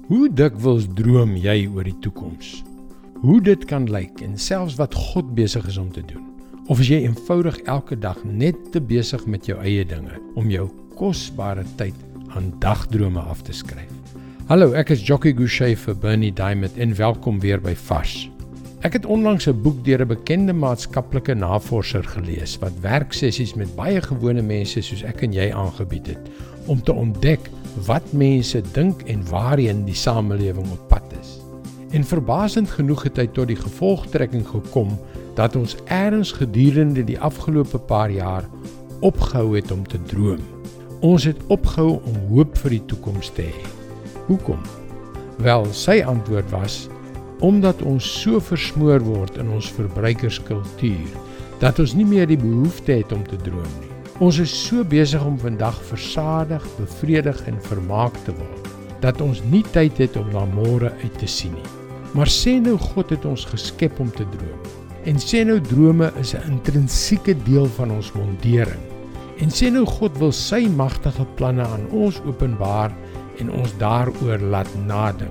Hoe dikwels droom jy oor die toekoms? Hoe dit kan lyk en selfs wat God besig is om te doen? Of is jy eenvoudig elke dag net te besig met jou eie dinge om jou kosbare tyd aan dagdrome af te skryf? Hallo, ek is Jockey Gouchee vir Bernie Diamond en welkom weer by Vars. Ek het onlangs 'n boek deur 'n bekende maatskaplike navorser gelees wat werksessies met baie gewone mense soos ek en jy aangebied het om te ontdek wat mense dink en waarheen die samelewing op pad is. En verbasend genoeg het hy tot die gevolgtrekking gekom dat ons ergens gedurende die afgelope paar jaar opgehou het om te droom. Ons het opgehou om hoop vir die toekoms te hê. Hoekom? Wel, sy antwoord was, omdat ons so versmoor word in ons verbruikerskultuur, dat ons nie meer die behoefte het om te droom nie. Ons is so besig om vandag versadig, bevredig en vermaak te word, dat ons nie tyd het om na môre uit te sien nie. Maar sê nou God het ons geskep om te droom. En sê nou drome is 'n intrinsieke deel van ons mondering. En sê nou God wil sy magtige planne aan ons openbaar en ons daaroor laat nadink.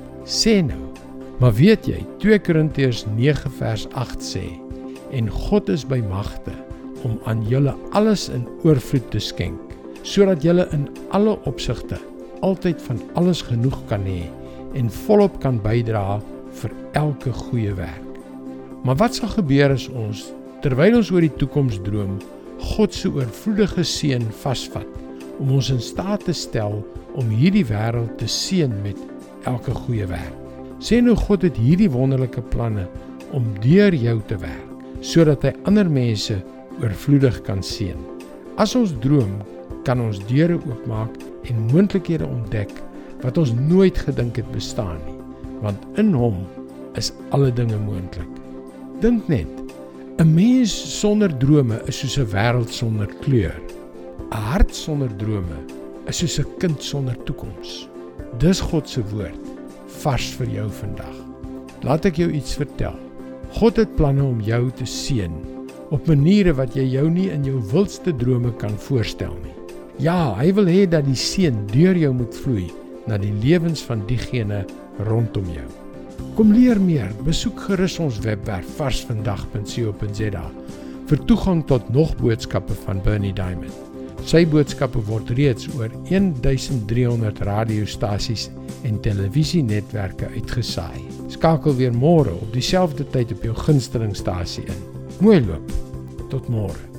Sê nou, maar weet jy, 2 Korintiërs 9 vers 8 sê, en God is by magte om aan julle alles in oorvloed te skenk, sodat julle in alle opsigte altyd van alles genoeg kan hê en volop kan bydra vir elke goeie werk. Maar wat sal gebeur as ons, terwyl ons oor die toekoms droom, God se oorvloedige seën vasvat, om ons in staat te stel om hierdie wêreld te seën met elke goeie werk? Sê nou God het hierdie wonderlike planne om deur jou te werk, sodat hy ander mense oorvloedig kan seën. As ons droom, kan ons deure oopmaak en moontlikhede ontdek wat ons nooit gedink het bestaan nie, want in hom is alle dinge moontlik. Dink net, 'n mens sonder drome is soos 'n wêreld sonder kleur. 'n Hart sonder drome is soos 'n kind sonder toekoms. Dis God se woord, vars vir jou vandag. Laat ek jou iets vertel. God het planne om jou te seën op maniere wat jy jou nie in jou wildste drome kan voorstel nie. Ja, hy wil hê dat die seën deur jou moet vloei na die lewens van diegene rondom jou. Kom leer meer, besoek gerus ons webwerf varsvandag.co.za vir toegang tot nog boodskappe van Bernie Diamond. Sy boodskappe word reeds oor 1300 radiostasies en televisienetwerke uitgesaai. Skakel weer môre op dieselfde tyd op jou gunstelingstasie in. Mooi loop, tot môre.